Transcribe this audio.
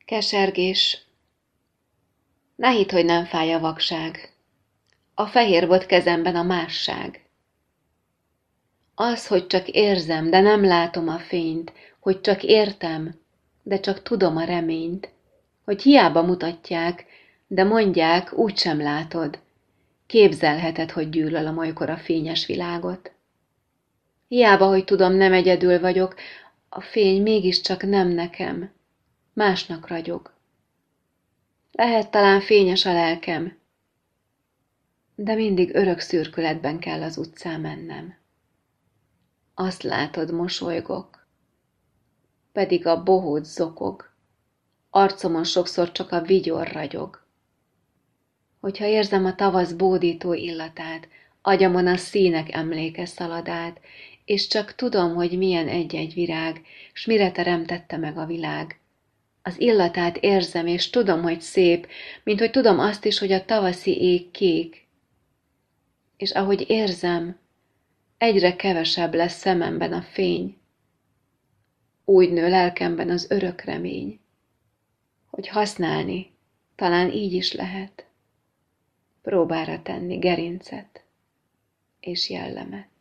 Kesergés. Ne hidd, hogy nem fáj a vakság. A fehér volt kezemben a másság. Az, hogy csak érzem, de nem látom a fényt, hogy csak értem, de csak tudom a reményt, hogy hiába mutatják, de mondják, úgysem látod. Képzelheted, hogy gyűlölöm olykor a fényes világot. Hiába, hogy tudom, nem egyedül vagyok, a fény mégiscsak nem nekem, másnak ragyog. Lehet talán fényes a lelkem, de mindig örök szürkületben kell az utcán mennem. Azt látod, mosolygok, pedig a bohóc zokog, arcomon sokszor csak a vigyor ragyog. Hogyha érzem a tavasz bódító illatát, agyamon a színek emléke szalad át, és csak tudom, hogy milyen egy-egy virág, s mire teremtette meg a világ. Az illatát érzem, és tudom, hogy szép, mint hogy tudom azt is, hogy a tavaszi ég kék. És ahogy érzem, egyre kevesebb lesz szememben a fény. Úgy nő lelkemben az örök remény, hogy használni talán így is lehet, próbára tenni gerincet és jellemet.